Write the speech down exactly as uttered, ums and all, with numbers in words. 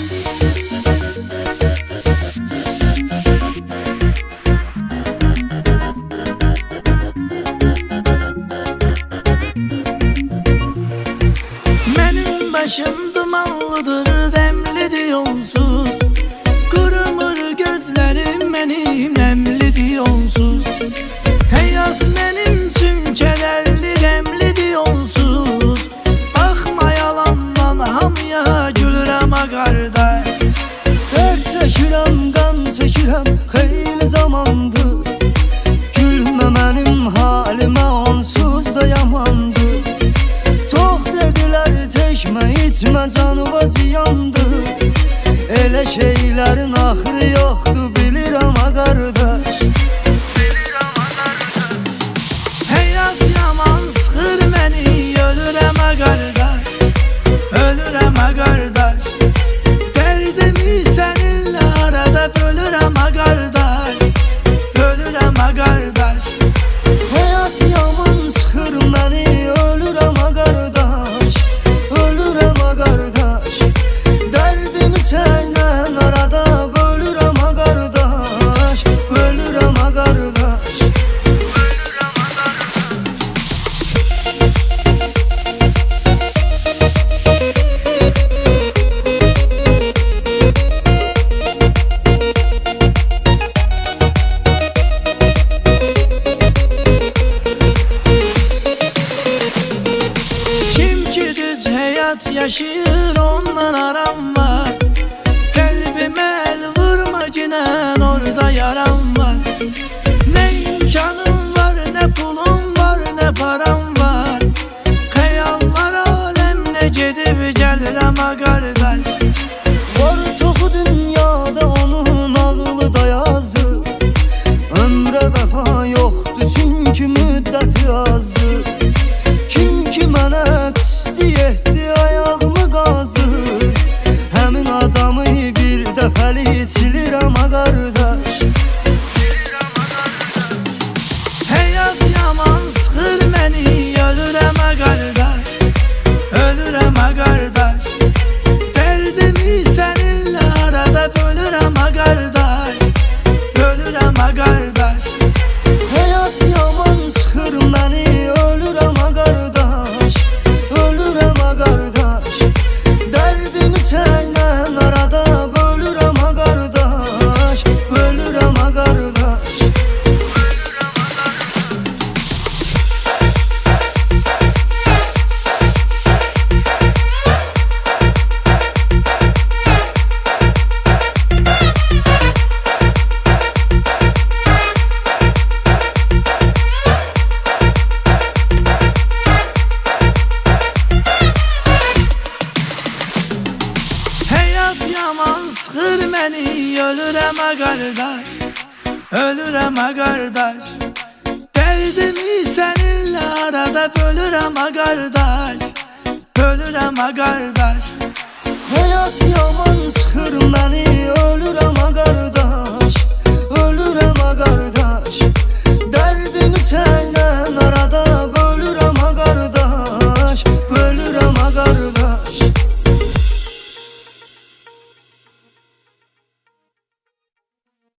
Başım dumanlıdır, demlidir yolsuz. Kurumur gözlerim benim, nemlidir yolsuz. Hayat benim tüm kederli, demlidir yolsuz. Bakma yalandan hamıya, gülürəm ha qardaş. Dert çəkirəm, qəm çəkirəm, xeyli zamandır. Gülmə mənim halimə, onsuz da yamandır. Çox dedilər çəkmə, içmə, canıva ziyandır. Elə şeylərin axırı yoxdur, bilirəm ha qardaş. Həyat yaman sıxır məni, ölürəm ha qardaş. Ölürəm ha qardaş. Dərdimi səninlə arada bölürəm ha qardaş. Bölürəm ha qardaş. Həyat yaman sıxır məni, ölürəm ha qardaş. Ölürəm ha qardaş. Dərdimi sənlə arada bölürəm ha qardaş. Bölürəm ha qardaş. Yaşayır ondan aram var. Kalbime el vurma cinen, orada yaram var. Ne imkanım var, ne pulum var, ne param var. Hayallar alemine gedib gəlirəm ha qardaş. Var çoxu dünyada onun ağlı da yazdı. Ömrə vəfa yoxdur, çünki müddəti azdı. Kim ki mənə pislik etdi, ayağımı qazdı. Həmin adamı bir dəfəlik silirəm ha qardaş. Həyat yaman sıxır məni, ölürəm ha qardaş. Ölürəm ha qardaş. Dərdimi səninlə arada bölürəm ha qardaş. Bölürəm ha qardaş. Həyat yaman sıxır məni, ölürəm ha qardaş. Ölürəm ha qardaş. Dərdimi sənlə arada bölürəm ha qardaş. Bölürəm ha qardaş. Həyat yaman sıxır məni, ölürəm ha qardaş. Ölürəm ha qardaş. Dərdimi səninlə arada bölürəm ha qardaş. Bölürəm ha qardaş. Həyat yaman sıxır məni, ölürəm ha qardaş. Ölürəm ha qardaş.